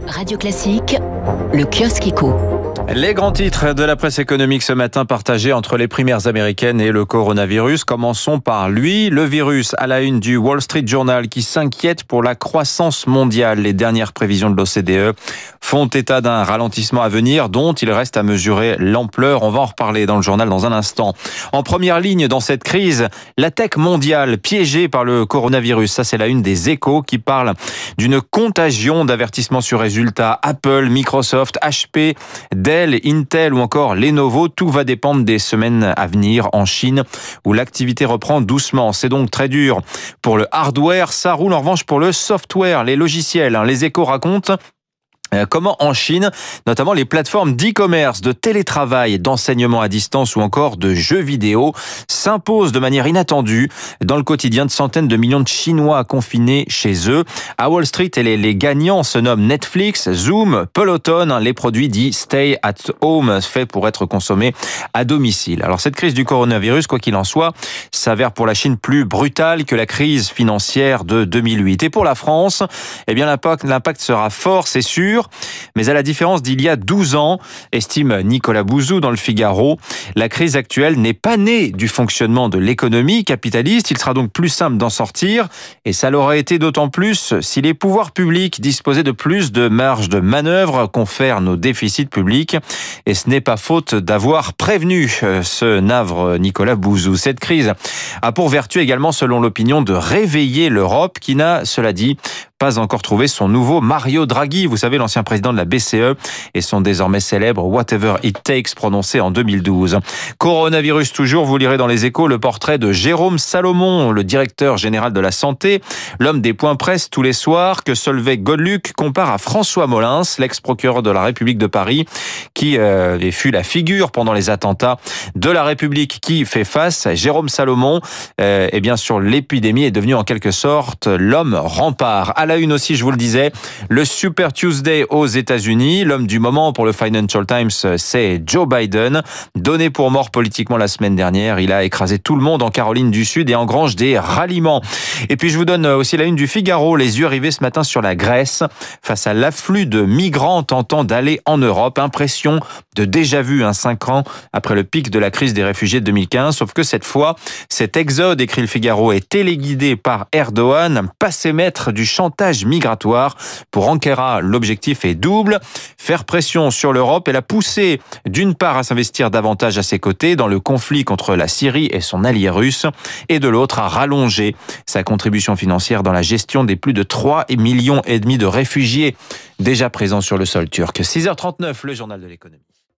Radio Classique, le kiosque éco. Les grands titres de la presse économique ce matin partagés entre les primaires américaines et le coronavirus. Commençons par lui, le virus à la une du Wall Street Journal qui s'inquiète pour la croissance mondiale. Les dernières prévisions de l'OCDE font état d'un ralentissement à venir dont il reste à mesurer l'ampleur. On va en reparler dans le journal dans un instant. En première ligne dans cette crise, la tech mondiale piégée par le coronavirus. Ça, c'est la une des Échos qui parle d'une contagion d'avertissements sur résultats. Apple, Microsoft, HP, Dell, Intel ou encore Lenovo, tout va dépendre des semaines à venir en Chine où l'activité reprend doucement. C'est donc très dur pour le hardware, ça roule en revanche pour le software, les logiciels. Les Échos racontent comment en Chine, notamment les plateformes d'e-commerce, de télétravail, d'enseignement à distance ou encore de jeux vidéo s'imposent de manière inattendue dans le quotidien de centaines de millions de Chinois confinés chez eux. À Wall Street, les gagnants se nomment Netflix, Zoom, Peloton, les produits dits Stay at Home, faits pour être consommés à domicile. Alors cette crise du coronavirus, quoi qu'il en soit, s'avère pour la Chine plus brutale que la crise financière de 2008. Et pour la France, eh bien l'impact sera fort, c'est sûr. Mais à la différence d'il y a 12 ans, estime Nicolas Bouzou dans le Figaro, la crise actuelle n'est pas née du fonctionnement de l'économie capitaliste. Il sera donc plus simple d'en sortir et ça l'aurait été d'autant plus si les pouvoirs publics disposaient de plus de marge de manœuvre confèrent nos déficits publics. Et ce n'est pas faute d'avoir prévenu, ce navre Nicolas Bouzou. Cette crise a pour vertu également, selon l'opinion, de réveiller l'Europe qui n'a, cela dit, pas encore trouvé son nouveau Mario Draghi, vous savez, l'ancien président de la BCE et son désormais célèbre Whatever It Takes prononcé en 2012. Coronavirus toujours, vous lirez dans les Échos le portrait de Jérôme Salomon, le directeur général de la santé, l'homme des points presse tous les soirs que Solveig Godluc compare à François Molins, l'ex-procureur de la République de Paris, qui fut la figure pendant les attentats de la République qui fait face. Jérôme Salomon, eh bien sur l'épidémie est devenu en quelque sorte l'homme rempart. À la une aussi, je vous le disais, le Super Tuesday aux États-Unis. L'homme du moment pour le Financial Times, c'est Joe Biden. Donné pour mort politiquement la semaine dernière, il a écrasé tout le monde en Caroline du Sud et engrange des ralliements. Et puis je vous donne aussi la une du Figaro, les yeux rivés ce matin sur la Grèce. Face à l'afflux de migrants tentant d'aller en Europe, impression de déjà-vu 5 ans après le pic de la crise des réfugiés de 2015. Sauf que cette fois, cet exode, écrit le Figaro, est téléguidé par Erdogan, passé maître du chantage migratoire. Pour Ankara, l'objectif est double, faire pression sur l'Europe et la pousser d'une part à s'investir davantage à ses côtés dans le conflit contre la Syrie et son allié russe, et de l'autre à rallonger sa contribution financière dans la gestion des plus de 3,5 millions de réfugiés déjà présents sur le sol turc. 6h39, le journal de l'économie.